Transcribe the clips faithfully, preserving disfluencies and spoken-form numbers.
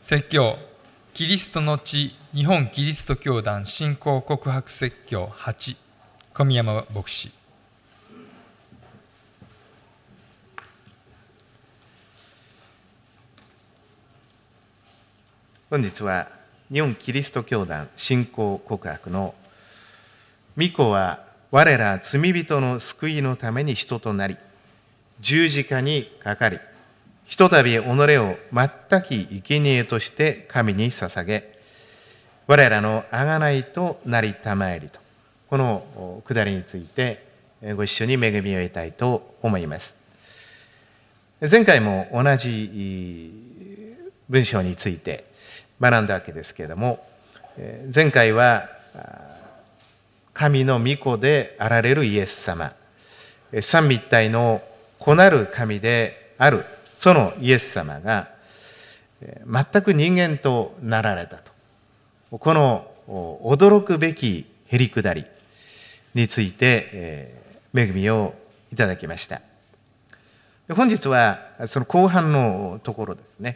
説教、キリストの地日本キリスト教団信仰告白説教はち、小宮山牧師。 本日は日本キリスト教団信仰告白の御子は我ら罪人の救いのために人となり、十字架にかかり、ひとたび己を全き生贄として神に捧げ、我らの贖いとなりたまえりと、この下りについてご一緒に恵みを得たいと思います。前回も同じ文章について学んだわけですけれども、前回は神の御子であられるイエス様、三位一体の子なる神であるそのイエス様が全く人間となられたと、この驚くべきへりくだりについて恵みをいただきました。本日はその後半のところですね。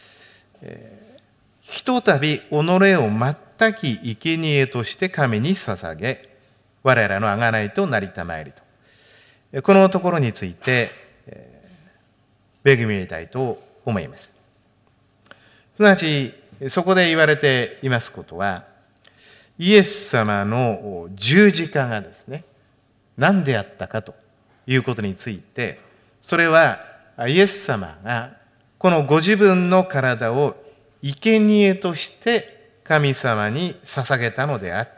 ひとたび己を全き生贄として神に捧げ、我らの贖いとなりたまえりと、このところについて恵みを得たいと思います。すなわちそこで言われていますことは、イエス様の十字架がですね、何であったかということについて、それはイエス様がこのご自分の体を生贄として神様に捧げたのであって、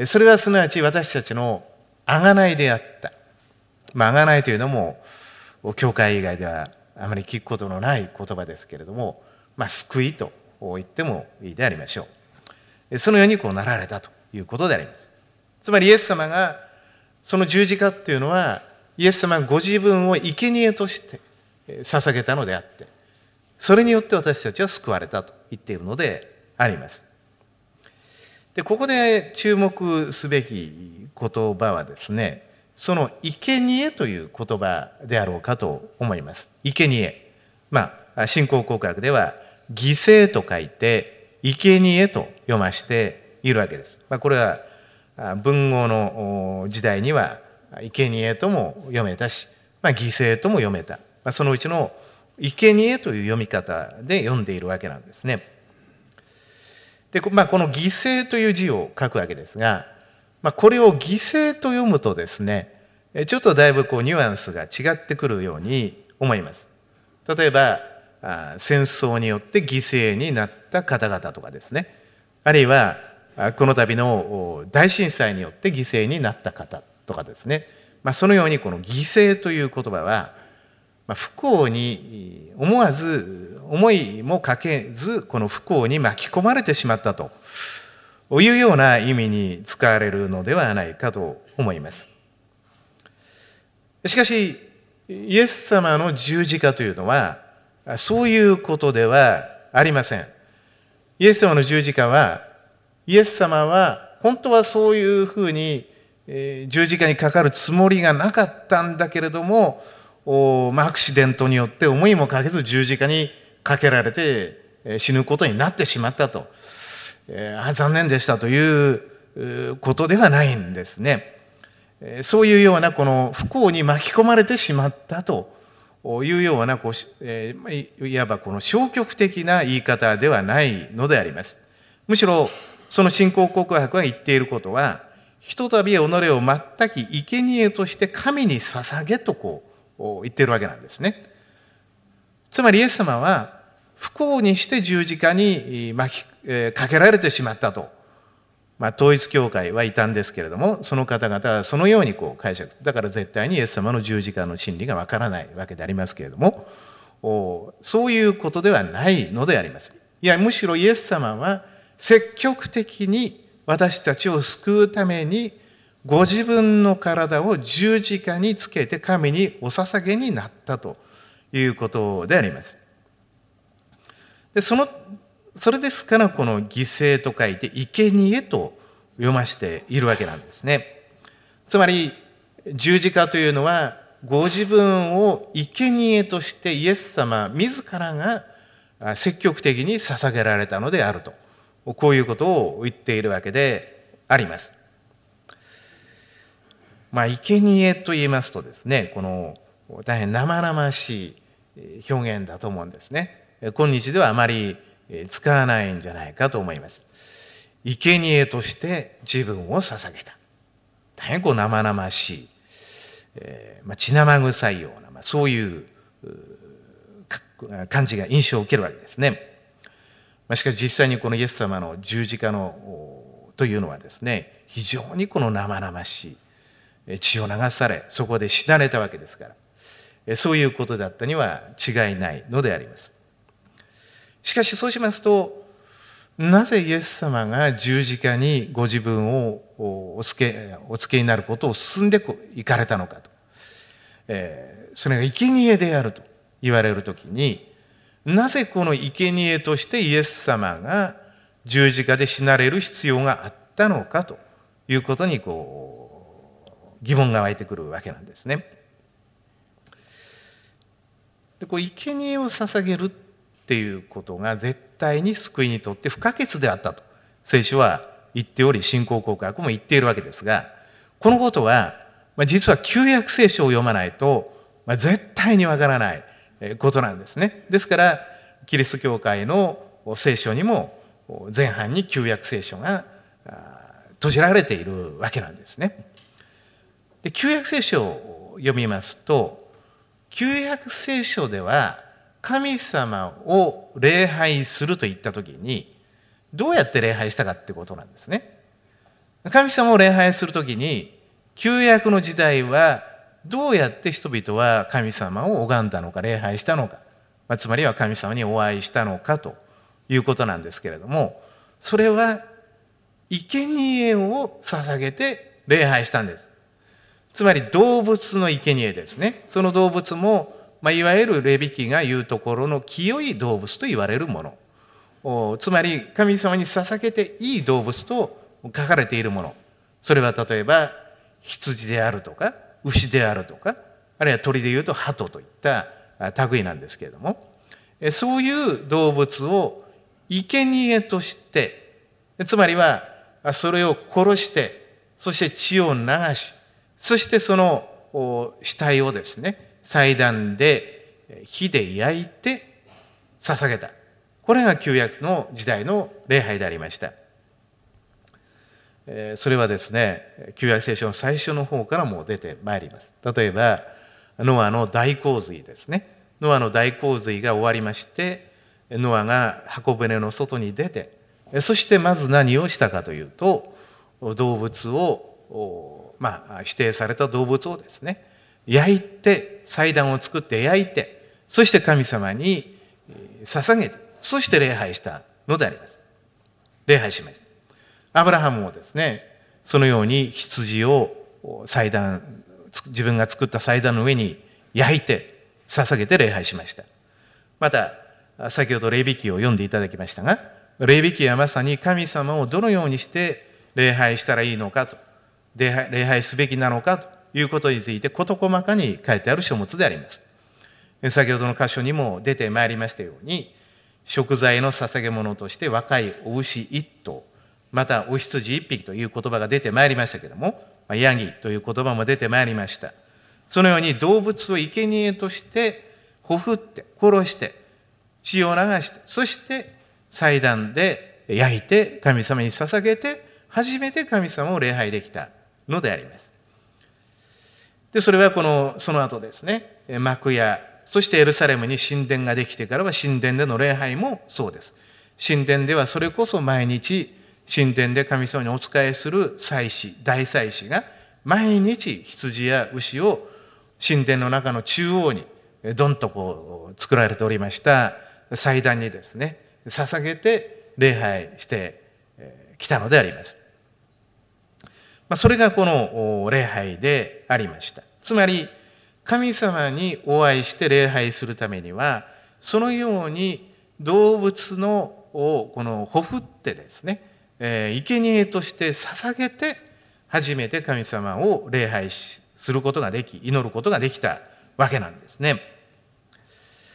それはすなわち私たちの贖いであった。まあ、贖いというのも教会以外ではあまり聞くことのない言葉ですけれども、まあ、救いと言ってもいいでありましょう。そのようにこうなられたということであります。つまりイエス様がその十字架っていうのは、イエス様がご自分を生贄として捧げたのであって、それによって私たちは救われたと言っているのであります。で、ここで注目すべき言葉はですね、その生贄という言葉であろうかと思います。生贄。まあ、信仰告白では、犠牲と書いて、生贄と読ましているわけです。まあ、これは、文豪の時代には、生贄とも読めたし、まあ、犠牲とも読めた。まあ、そのうちの生贄という読み方で読んでいるわけなんですね。で、まあ、この犠牲という字を書くわけですが、まあ、これを犠牲と読むとですね、ちょっとだいぶこうニュアンスが違ってくるように思います。例えば、戦争によって犠牲になった方々とかですね、あるいはこの度の大震災によって犠牲になった方とかですね、まあ、そのようにこの犠牲という言葉は、まあ、不幸に思わず、思いもかけず、この不幸に巻き込まれてしまったというような意味に使われるのではないかと思います。しかし、イエス様の十字架というのは、そういうことではありません。イエス様の十字架は、イエス様は本当はそういうふうに十字架にかかるつもりがなかったんだけれども、まあ、アクシデントによって思いもかけず十字架にかけられて死ぬことになってしまったと。あ残念でしたということではないんですね。そういうようなこの不幸に巻き込まれてしまったというようなこう、えー、いわばこの消極的な言い方ではないのであります。むしろその信仰告白が言っていることは、ひとたび己を全き生贄として神に捧げとこう言っているわけなんですね。つまりイエス様は不幸にして十字架に巻きかけられてしまったと、まあ、統一教会は異端ですけれども、その方々はそのようにこう解釈、だから絶対にイエス様の十字架の真理がわからないわけでありますけれども、そういうことではないのであります。いや、むしろイエス様は積極的に私たちを救うためにご自分の体を十字架につけて神にお捧げになったということであります。で、そのそれですから、この犠牲と書いて生贄と読ましているわけなんですね。つまり十字架というのは、ご自分を生贄としてイエス様自らが積極的に捧げられたのであると、こういうことを言っているわけであります。まあ、生贄と言いますとですね、この大変生々しい表現だと思うんですね。今日ではあまり使わないんじゃないかと思います。生贄として自分を捧げた。大変こう生々しい、えーまあ、血生臭いような、まあ、そういう感じが印象を受けるわけですね。まあ、しかし実際にこのイエス様の十字架のというのはですね、非常にこの生々しい血を流され、そこで死なれたわけですから、そういうことだったには違いないのであります。しかしそうしますと、なぜイエス様が十字架にご自分をお付け、お付けになることを進んでいかれたのかと。えー、それが生贄であると言われるときに、なぜこの生贄としてイエス様が十字架で死なれる必要があったのかということにこう疑問が湧いてくるわけなんですね。でこう生贄を捧げるっていうことが絶対に救いにとって不可欠であったと聖書は言っており、信仰告白も言っているわけですが、このことは実は旧約聖書を読まないと絶対にわからないことなんですね。ですからキリスト教会の聖書にも前半に旧約聖書が閉じられているわけなんですね。で旧約聖書を読みますと、旧約聖書では神様を礼拝するといったときにどうやって礼拝したかってことなんですね。神様を礼拝するときに旧約の時代はどうやって人々は神様を拝んだのか、礼拝したのか、まあ、つまりは神様にお会いしたのかということなんですけれども、それは生贄を捧げて礼拝したんです。つまり動物の生贄ですね。その動物も、まあ、いわゆるレビ記が言うところの清い動物と言われるもの、つまり神様に捧げていい動物と書かれているもの、それは例えば羊であるとか牛であるとか、あるいは鳥でいうと鳩といった類なんですけれども、そういう動物を生贄として、つまりはそれを殺して、そして血を流し、そしてその死体をですね、祭壇で火で焼いて捧げた。これが旧約の時代の礼拝でありました。それはですね、旧約聖書の最初の方からも出てまいります。例えばノアの大洪水ですね。ノアの大洪水が終わりまして、ノアが箱舟の外に出て、そしてまず何をしたかというと、動物を、まあ指定された動物をですね、焼いて、祭壇を作って焼いて、そして神様に捧げて、そして礼拝したのであります。礼拝しました。アブラハムもですね、そのように羊を祭壇、自分が作った祭壇の上に焼いて捧げて礼拝しました。また先ほどレビ記を読んでいただきましたが、レビ記はまさに神様をどのようにして礼拝したらいいのかと、礼拝、礼拝すべきなのかということについて事細かに書いてある書物であります。先ほどの箇所にも出てまいりましたように、食材の捧げ物として若いお牛一頭、またお羊一匹という言葉が出てまいりましたけれども、ヤギという言葉も出てまいりました。そのように動物を生贄としてほふって殺して血を流して、そして祭壇で焼いて神様に捧げて初めて神様を礼拝できたのであります。でそれはこのその後ですね、幕屋、そしてエルサレムに神殿ができてからは神殿での礼拝もそうです。神殿ではそれこそ毎日神殿で神様にお仕えする祭司、大祭司が毎日羊や牛を神殿の中の中央にどんとこう作られておりました祭壇にですね、捧げて礼拝してきたのであります。それがこの礼拝でありました。つまり神様にお会いして礼拝するためには、そのように動物のをこのほふってですね、生贄として捧げて初めて神様を礼拝することができ、祈ることができたわけなんですね。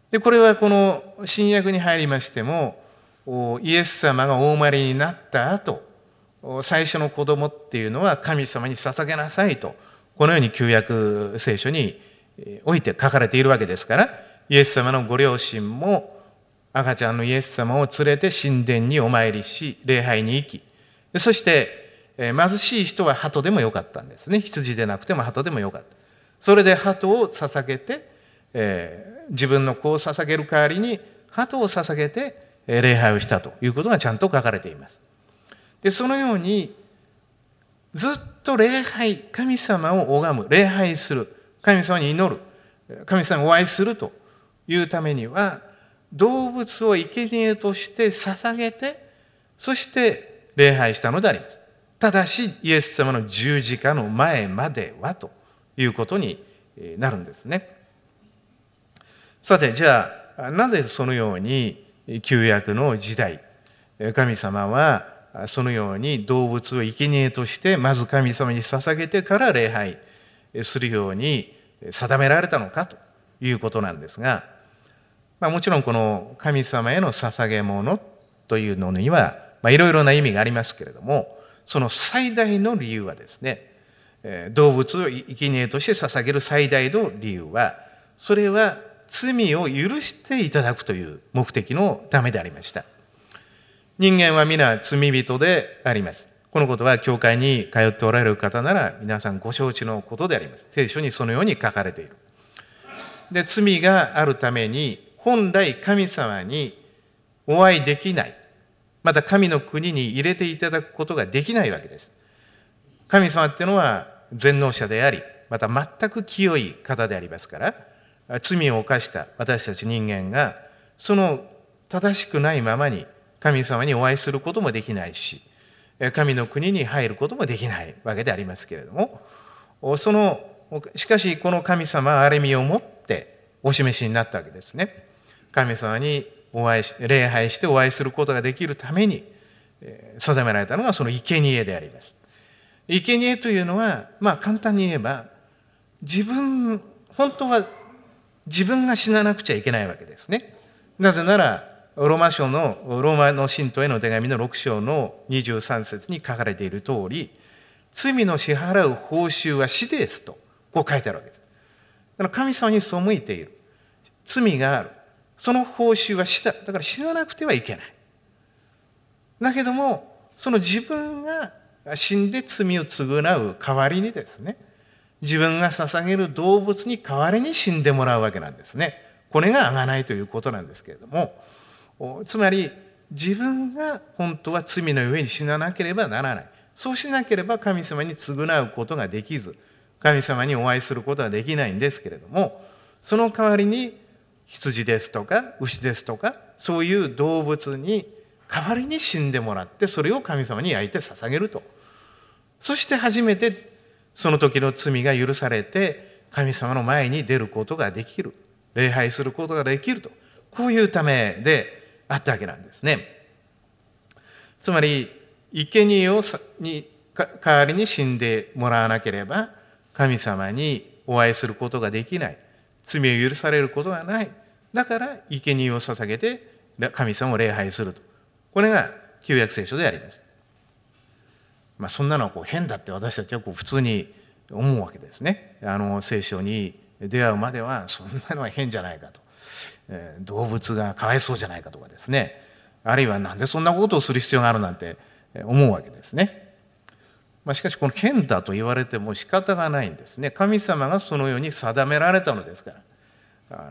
で、これはこの新約に入りましても、イエス様がお生まれになった後、最初の子供っていうのは神様に捧げなさいと、このように旧約聖書において書かれているわけですから、イエス様のご両親も赤ちゃんのイエス様を連れて神殿にお参りし、礼拝に行き、そして貧しい人は鳩でもよかったんですね。羊でなくても鳩でもよかった。それで鳩を捧げて、えー、自分の子を捧げる代わりに鳩を捧げて礼拝をしたということがちゃんと書かれています。で、そのようにずっと礼拝、神様を拝む、礼拝する、神様に祈る、神様にお会いするというためには、動物を生贄として捧げて、そして礼拝したのであります。ただし、イエス様の十字架の前まではということになるんですね。さて、じゃあ、なぜそのように旧約の時代、神様はそのように動物を生贄として、まず神様に捧げてから礼拝するように定められたのかということなんですが、まあ、もちろんこの神様への捧げ物というのには、まあ、いろいろな意味がありますけれども、その最大の理由はですね、動物を生贄として捧げる最大の理由は、それは罪を許していただくという目的のためでありました。人間は皆罪人であります。このことは教会に通っておられる方なら皆さんご承知のことであります。聖書にそのように書かれている。で、罪があるために本来神様にお会いできない、また神の国に入れていただくことができないわけです。神様っていうのは全能者であり、また全く清い方でありますから、罪を犯した私たち人間がその正しくないままに神様にお会いすることもできないし、神の国に入ることもできないわけでありますけれども、そのしかしこの神様は憐れみをもってお示しになったわけですね。神様にお会いし礼拝してお会いすることができるために定められたのがその生贄であります。生贄というのは、まあ簡単に言えば、自分本当は自分が死ななくちゃいけないわけですね。なぜならローマ書のローマの信徒への手紙のろく章のにじゅうさん節に書かれている通り、罪の支払う報酬は死ですとこう書いてあるわけです。だから神様に背いている、罪がある、その報酬は死だ。だから死ななくてはいけない。だけどもその自分が死んで罪を償う代わりにですね、自分が捧げる動物に代わりに死んでもらうわけなんですね。これが贖いということなんですけれども、つまり自分が本当は罪の上に死ななければならない。そうしなければ神様に償うことができず、神様にお会いすることができないんですけれども、その代わりに羊ですとか牛ですとか、そういう動物に代わりに死んでもらって、それを神様に焼いて捧げると。そして初めてその時の罪が許されて神様の前に出ることができる、礼拝することができると、こういうためであったわけなんですね。つまり生贄をに代わりに死んでもらわなければ神様にお会いすることができない、罪を許されることがない。だから生贄を捧げて神様を礼拝すると、これが旧約聖書であります。まあ、そんなのはこう変だって私たちはこう普通に思うわけですね。あの聖書に出会うまではそんなのは変じゃないかと、えー、動物がかわいそうじゃないかとかですね、あるいはなんでそんなことをする必要があるなんて思うわけですね。まあ、しかしこの変だと言われても仕方がないんですね。神様がそのように定められたのですから、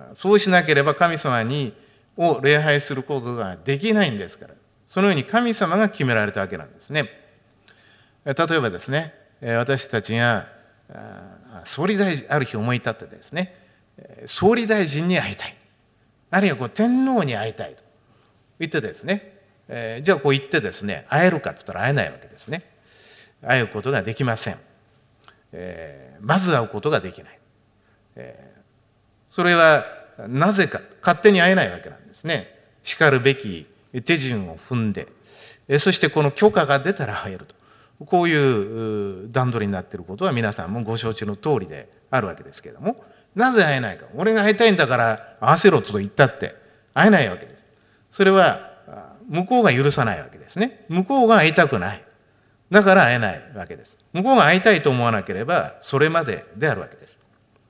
そうしなければ神様にを礼拝することができないんですから、そのように神様が決められたわけなんですね。例えばですね、私たちが総理大臣、ある日思い立ってですね、総理大臣に会いたい、あるいはこう天皇に会いたいと言ってですね、えー、じゃあこう言ってですね、会えるかって言ったら会えないわけですね。会うことができません。えー、まず会うことができない。えー、それはなぜか、勝手に会えないわけなんですね。しかるべき手順を踏んで、そしてこの許可が出たら会えると。こういう段取りになっていることは皆さんもご承知の通りであるわけですけれども、 なぜ会えないか。俺が会いたいんだから会わせろと言ったって会えないわけです。それは向こうが許さないわけですね。向こうが会いたくない。だから会えないわけです。向こうが会いたいと思わなければそれまでであるわけです。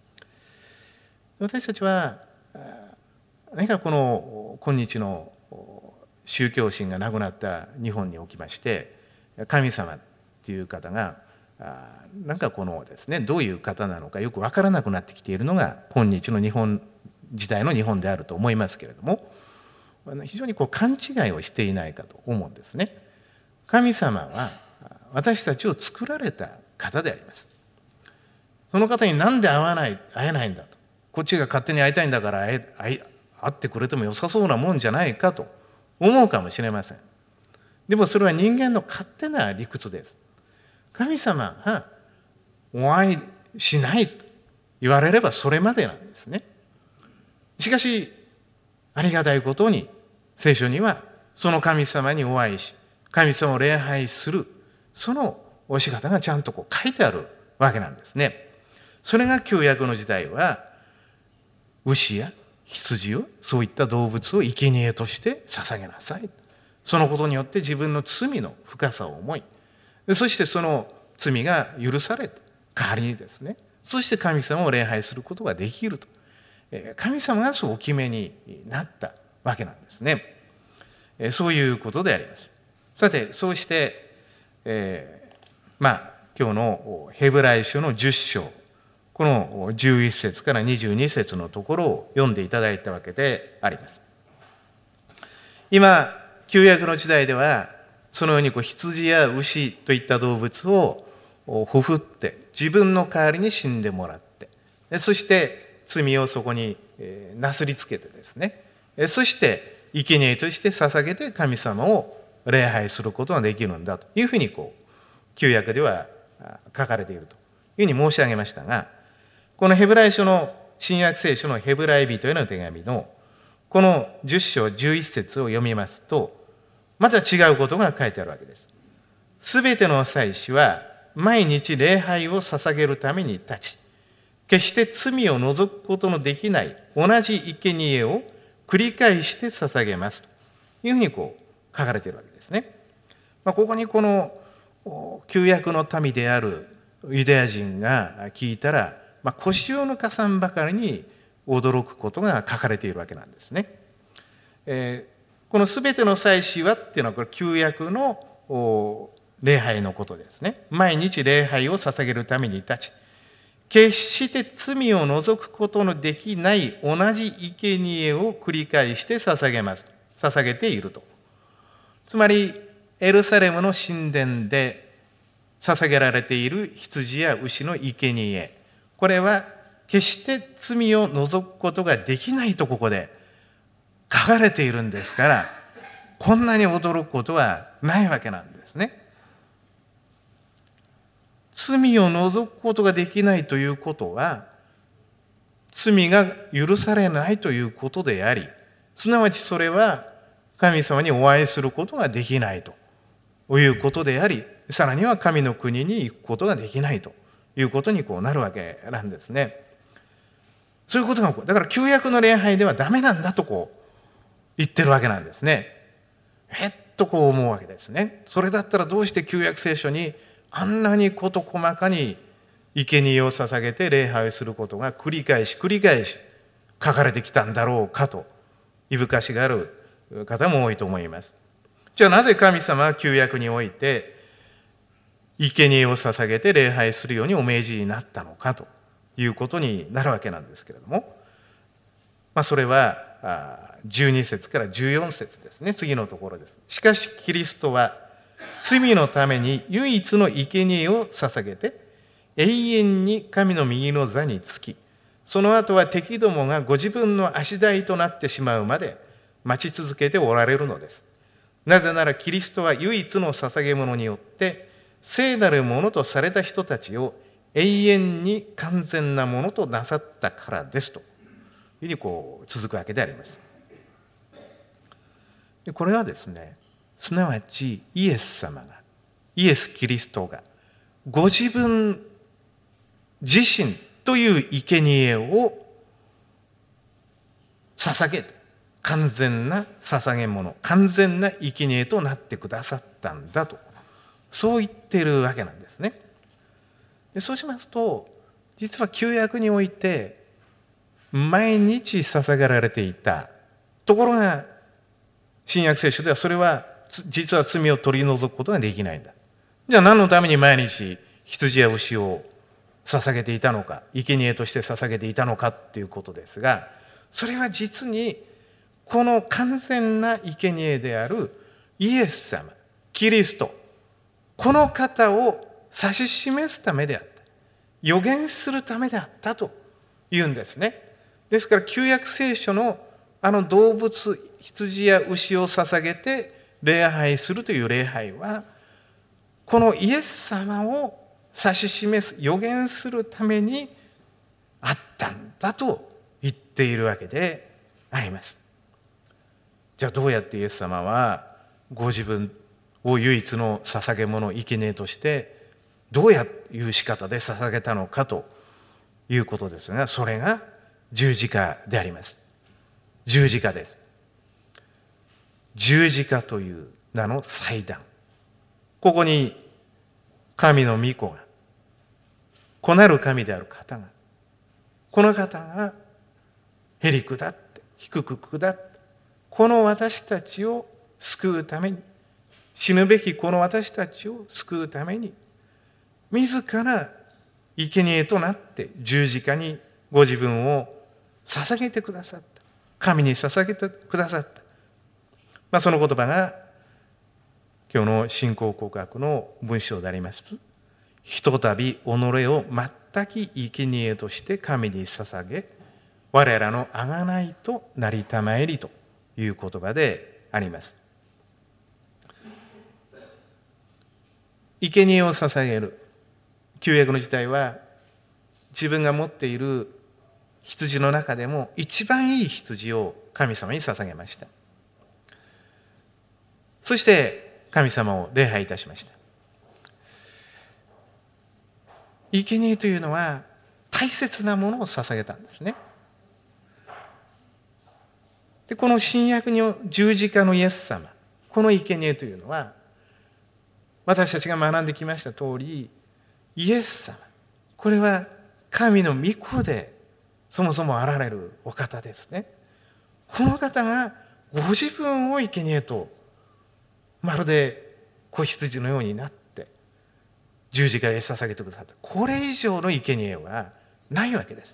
私たちは何かこの今日の宗教心がなくなった日本におきまして、神様っていう方がなんかこのですね、どういう方なのかよく分からなくなってきているのが今日の日本時代の日本であると思いますけれども、非常にこう勘違いをしていないかと思うんですね。神様は私たちを作られた方であります。その方に何で会わない会えないんだと、こっちが勝手に会いたいんだから会え会会ってくれても良さそうなもんじゃないかと思うかもしれません。でもそれは人間の勝手な理屈です。神様がお会いしないと言われればそれまでなんですね。しかしありがたいことに聖書にはその神様にお会いし、神様を礼拝するそのお仕方がちゃんとこう書いてあるわけなんですね。それが旧約の時代は牛や羊を、そういった動物を生贄として捧げなさい。そのことによって自分の罪の深さを思い、そしてその罪が許されて代わりにですね、そして神様を礼拝することができると、神様がそうお決めになったわけなんですね。そういうことであります。さて、そうして、えー、まあ今日のヘブライ書のじゅっ章、このじゅういっ節からにじゅうに節のところを読んでいただいたわけであります。今旧約の時代ではそのようにこう羊や牛といった動物をほふって自分の代わりに死んでもらって、そして罪をそこになすりつけてですね、そして生贄として捧げて神様を礼拝することができるんだというふうにこう旧約では書かれているというふうに申し上げましたが、このヘブライ書の新約聖書のヘブライ人への手紙のこのじゅっ章じゅういっ節を読みますと、また違うことが書いてあるわけです。すべての祭司は毎日礼拝を捧げるために立ち、決して罪を除くことのできない同じ生贄を繰り返して捧げますというふうにこう書かれているわけですね。まあ、ここにこの旧約の民であるユダヤ人が聞いたら、まあ、腰を抜かさんばかりに驚くことが書かれているわけなんですね。えー、このすべての祭司はっていうのはこれ旧約の礼拝のことですね。毎日礼拝を捧げるために立ち、決して罪を除くことのできない同じ生贄を繰り返して捧げます。捧げていると。つまりエルサレムの神殿で捧げられている羊や牛の生贄、これは決して罪を除くことができないとここで書かれているんですから、こんなに驚くことはないわけなんですね。罪を除くことができないということは、罪が許されないということであり、すなわちそれは神様にお会いすることができないということであり、さらには神の国に行くことができないということにこうなるわけなんですね。そういうことが、だから旧約の礼拝ではダメなんだとこう言ってるわけなんですね。えっとこう思うわけですね。それだったらどうして旧約聖書にあんなに事細かに生贄を捧げて礼拝することが繰り返し繰り返し書かれてきたんだろうかといぶかしがる方も多いと思います。じゃあなぜ神様は旧約において生贄を捧げて礼拝するようにお命じになったのかということになるわけなんですけれども、まあ、それはじゅうに節からじゅうよん節ですね。次のところです。しかしキリストは罪のために唯一の生贄を捧げて永遠に神の右の座につき、その後は敵どもがご自分の足台となってしまうまで待ち続けておられるのです。なぜならキリストは唯一の捧げ物によって聖なるものとされた人たちを永遠に完全なものとなさったからですというふうにこう続くわけであります。でこれはですね、すなわちイエス様が、イエス・キリストがご自分自身という生贄を捧げて、完全な捧げ物、完全な生贄となってくださったんだと、そう言っているわけなんですね。でそうしますと、実は旧約において毎日捧げられていたところが、新約聖書ではそれは実は罪を取り除くことができないんだ。じゃあ何のために毎日羊や牛を捧げていたのか、生贄として捧げていたのかっていうことですが、それは実にこの完全な生贄であるイエス様、キリスト、この方を指し示すためであった、予言するためであったというんですね。ですから旧約聖書のあの動物、羊や牛を捧げて礼拝するという礼拝は、このイエス様を指し示す、予言するためにあったんだと言っているわけであります。じゃあどうやってイエス様はご自分を唯一の捧げ物、生贄としてどうやいう仕方で捧げたのかということですが、それが十字架であります。十字架です。十字架という名の祭壇、ここに神の御子が、子なる神である方が、この方がへり下って低く下ってこの私たちを救うために、死ぬべきこの私たちを救うために、自ら生贄となって十字架にご自分を捧げてくださった。神に捧げてくださった。まあ、その言葉が今日の信仰告白の文章であります。ひとたび己を全き生贄として神に捧げ、我らの贖いとなりたまえりという言葉であります。生贄を捧げる。旧約の時代は自分が持っている羊の中でも一番いい羊を神様に捧げました。そして神様を礼拝いたしました。生贄というのは大切なものを捧げたんですね。でこの新約の十字架のイエス様、この生贄というのは、私たちが学んできました通り、イエス様、これは神の御子でそもそもあられるお方ですね。この方がご自分を生贄と、まるで子羊のようになって十字架へ捧げてくださった。これ以上の生贄はないわけです。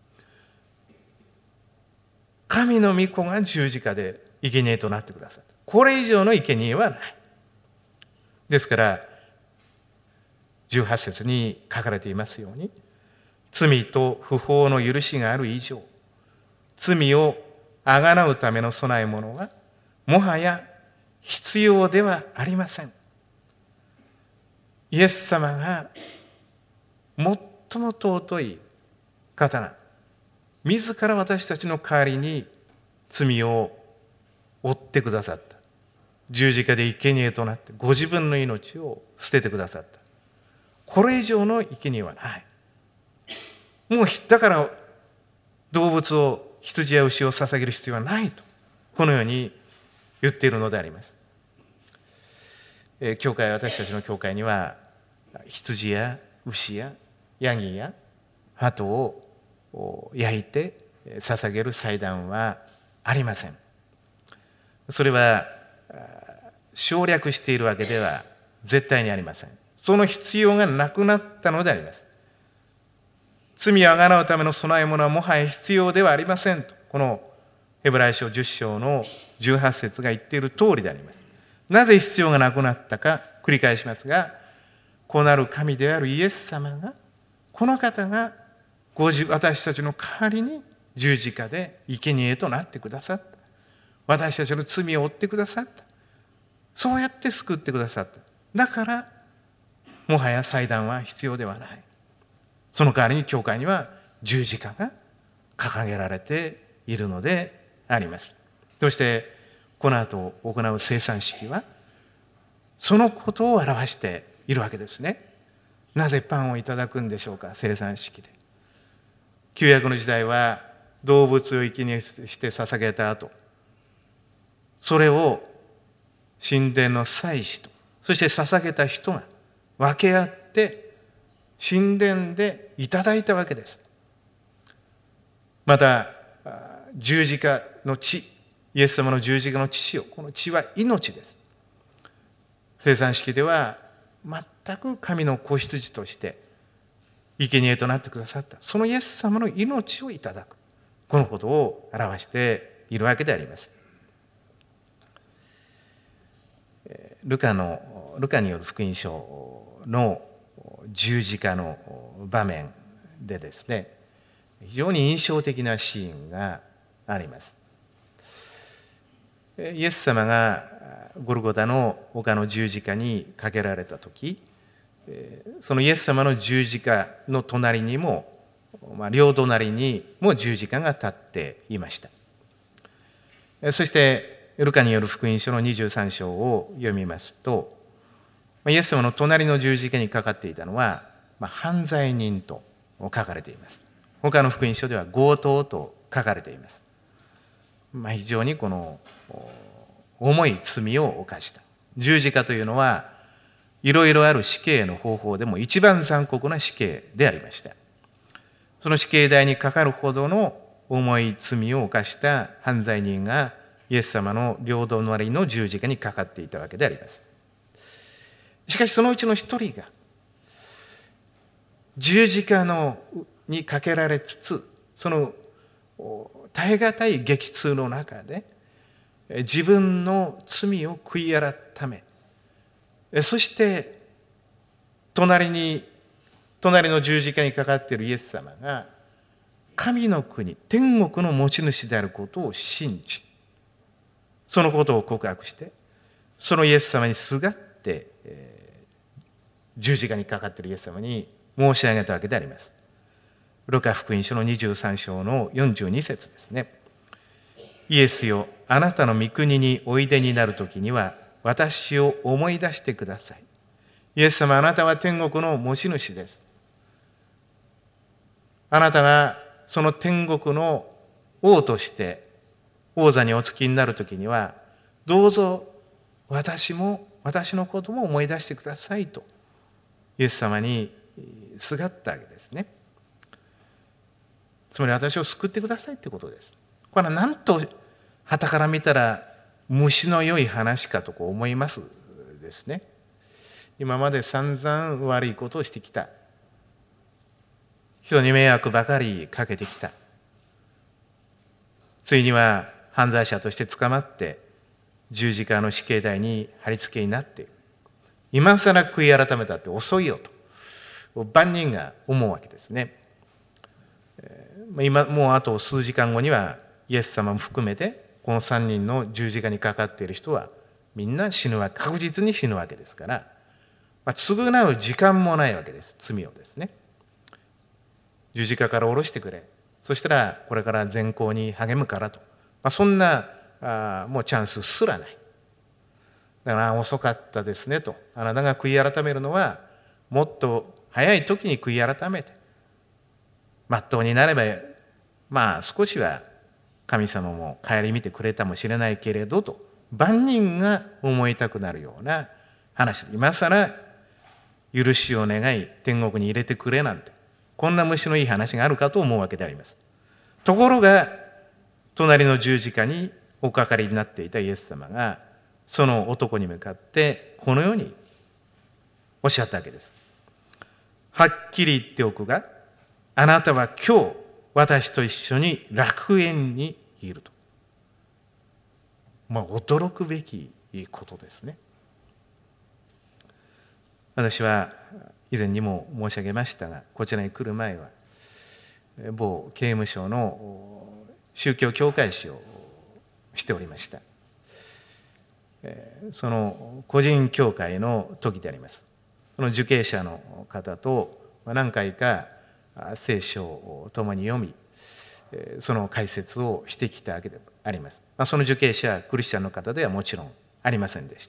神の御子が十字架で生贄となってくださった。これ以上の生贄はない。ですからじゅうはち節に書かれていますように、罪と不法の許しがある以上、罪をあがなうための備え物はもはや必要ではありません。イエス様が最も尊い方が、自ら私たちの代わりに罪を負ってくださった。十字架で生贄となってご自分の命を捨ててくださった。これ以上の生贄はない。もうだから動物を、羊や牛を捧げる必要はないと、このように言っているのであります。えー、教会、私たちの教会には羊や牛やヤギや鳩を焼いて捧げる祭壇はありません。それは省略しているわけでは絶対にありません。その必要がなくなったのであります。罪をあがなうための備え物はもはや必要ではありませんと、このヘブライ書じゅっ章のじゅうはち節が言っている通りであります。なぜ必要がなくなったか繰り返しますが、子なる神であるイエス様が、この方がご自私たちの代わりに十字架で生贄となってくださった。私たちの罪を負ってくださった。そうやって救ってくださった。だからもはや祭壇は必要ではない。その代わりに教会には十字架が掲げられているのであります。そしてこの後行う聖餐式はそのことを表しているわけですね。なぜパンをいただくんでしょうか、聖餐式で。 旧約の時代は動物を生贄にして捧げた後、それを神殿の祭司と、そして捧げた人が分け合って神殿でいただいたわけです。また十字架の血、イエス様の十字架の血を、この血は命です。生産式では全く神の子羊として生贄となってくださった、そのイエス様の命をいただく、このことを表しているわけであります。ルカのルカによる福音書の十字架の場面でですね、非常に印象的なシーンがあります。イエス様がゴルゴタの丘の十字架にかけられたとき、そのイエス様の十字架の隣にも、まあ、両隣にも十字架が立っていました。そしてルカによる福音書のにじゅうさん章を読みますと、イエス様の隣の十字架にかかっていたのは、まあ、犯罪人と書かれています。他の福音書では強盗と書かれています。まあ、非常にこの重い罪を犯した。十字架というのはいろいろある死刑の方法でも一番残酷な死刑でありました。その死刑台にかかるほどの重い罪を犯した犯罪人がイエス様の両隣の十字架にかかっていたわけであります。しかしそのうちの一人が十字架のにかけられつつ、その耐え難い激痛の中で自分の罪を悔い改め、そして隣に隣の十字架にかかっているイエス様が神の国、天国の持ち主であることを信じ、そのことを告白して、そのイエス様にすがって、えー、十字架にかかっているイエス様に申し上げたわけであります。ルカ福音書のにじゅうさん章のよんじゅうに節ですね。イエスよ、あなたの御国においでになるときには私を思い出してください。イエス様、あなたは天国の持ち主です。あなたがその天国の王として王座にお付きになるときには、どうぞ私も私のことも思い出してくださいとイエス様にすがったわけですね。つまり私を救ってくださいということです。これはなんと傍から見たら虫の良い話かとこう思いますですね。今まで散々悪いことをしてきた、人に迷惑ばかりかけてきた、ついには犯罪者として捕まって十字架の死刑台に貼り付けになって、今更悔い改めたって遅いよと万人が思うわけですね。今もうあと数時間後にはイエス様も含めてこのさんにんの十字架にかかっている人はみんな死ぬわけ、確実に死ぬわけですから、まあ、償う時間もないわけです。罪をですね、十字架から下ろしてくれ、そしたらこれから善行に励むからと、まあ、そんなあもうチャンスすらない。だから遅かったですねと、あなたが悔い改めるのはもっと早い時に悔い改めてまっとうになれば、まあ少しは神様も顧みてくれたもしれないけれどと万人が思いたくなるような話で、今更許しを願い天国に入れてくれなんて、こんな虫のいい話があるかと思うわけであります。ところが隣の十字架におかかりになっていたイエス様がその男に向かってこのようにおっしゃったわけです。はっきり言っておくが、あなたは今日私と一緒に楽園にいると。まあ驚くべきことですね。私は以前にも申し上げましたが、こちらに来る前は某刑務所の宗教教会士をしておりました。その個人教会の時であります。その受刑者の方と何回か聖書を共に読み、その解説をしてきたわけであります。その受刑者はクリスチャンの方ではもちろんありませんでした。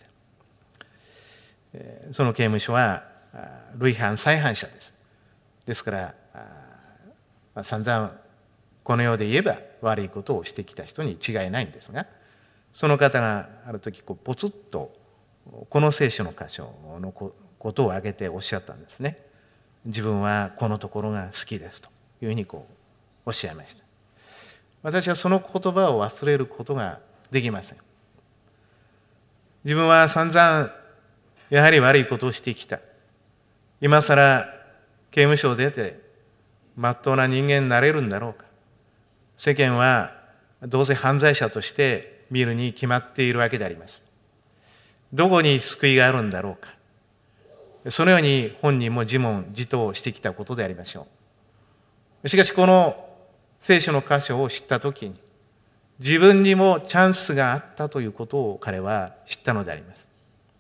その刑務所は累犯再犯者です。ですからまあ、散々この世で言えば悪いことをしてきた人に違いないんですが、その方がある時こうポツッとこの聖書の箇所のことを挙げておっしゃったんですね。自分はこのところが好きですというふうにこうおっしゃいました。私はその言葉を忘れることができません。自分は散々やはり悪いことをしてきた。今さら刑務所を出てまっとうな人間になれるんだろうか。世間はどうせ犯罪者として見るに決まっているわけであります。どこに救いがあるんだろうか。そのように本人も自問自答してきたことでありましょう。しかしこの聖書の箇所を知ったときに、自分にもチャンスがあったということを彼は知ったのであります。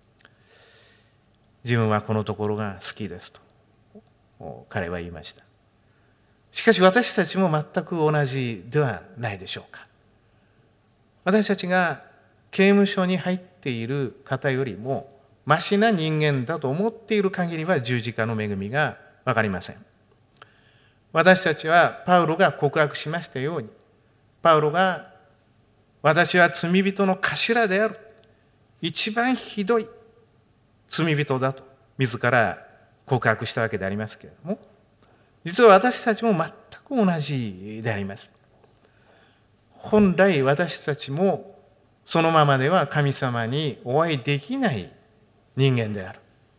自分はこのところが好きですと彼は言いました。しかし私たちも全く同じではないでしょうか。私たちが刑務所に入っている方よりもマシな人間だと思っている限りは十字架の恵みが分かりません。私たちはパウロが告白しましたように、パウロが私は罪人の頭である、一番ひどい罪人だと自ら告白したわけでありますけれども、実は私たちも全く同じであります。本来私たちもそのままでは神様にお会いできない人間である。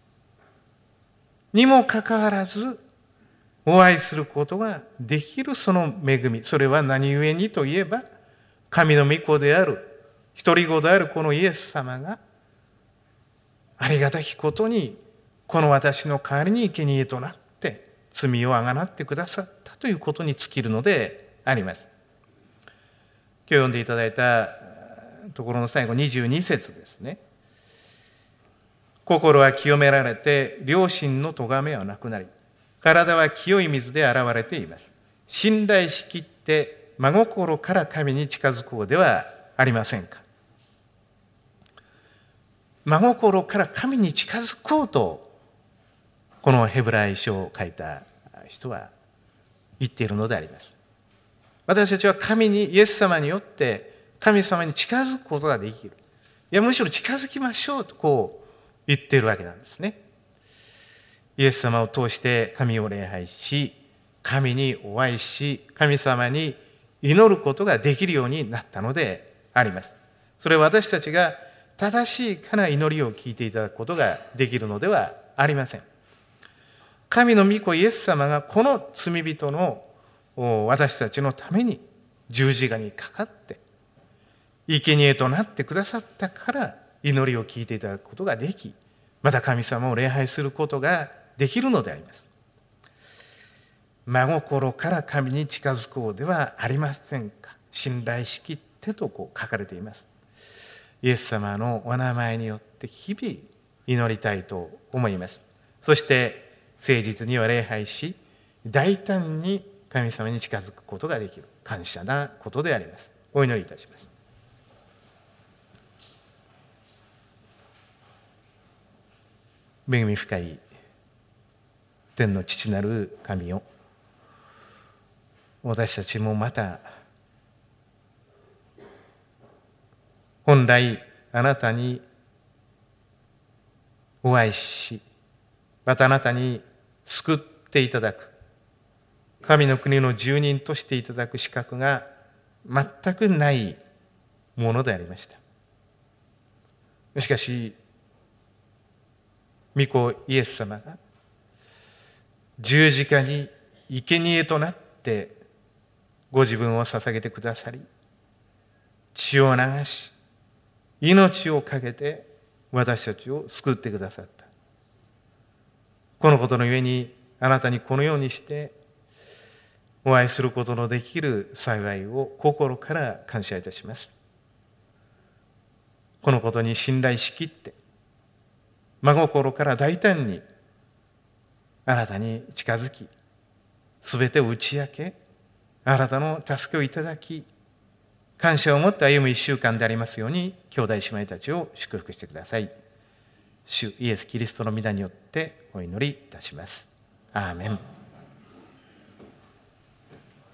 にもかかわらずお会いすることができるその恵み、それは何故にといえば、神の御子である、一人子であるこのイエス様がありがたきことにこの私の代わりに生贄となって罪をあがなってくださったということに尽きるのであります。今日読んでいただいたところの最後にじゅうに節ですね。心は清められて良心の咎めはなくなり、体は清い水で洗われています。信頼しきって真心から神に近づこうではありませんか。真心から神に近づこうとこのヘブライ書を書いた人は言っているのであります。私たちは神に、イエス様によって神様に近づくことができる。いや、むしろ近づきましょうとこう言っているわけなんですね。イエス様を通して神を礼拝し、神にお会いし、神様に祈ることができるようになったのであります。それは私たちが正しいかな祈りを聞いていただくことができるのではありません。神の御子イエス様がこの罪人の私たちのために十字架にかかって生贄となってくださったから祈りを聞いていただくことができ、また神様を礼拝することができるのであります。真心から神に近づこうではありませんか。信頼しきってとこう書かれています。イエス様のお名前によって日々祈りたいと思います。そして誠実には礼拝し、大胆に神様に近づくことができる感謝なことであります。お祈りいたします。恵み深い天の父なる神よ、私たちもまた本来あなたにお会いし、またあなたに救っていただく、神の国の住人としていただく資格が全くないものでありました。しかし御子イエス様が十字架に生贄となってご自分を捧げてくださり、血を流し命を懸けて私たちを救ってくださった。このことのゆえにあなたにこのようにしてお会いすることのできる幸いを心から感謝いたします。このことに信頼しきって真心から大胆にあなたに近づき、すべてを打ち明け、あなたの助けをいただき、感謝を持って歩む一週間でありますように、兄弟姉妹たちを祝福してください。主イエス・キリストの御名によってお祈りいたします。アーメン。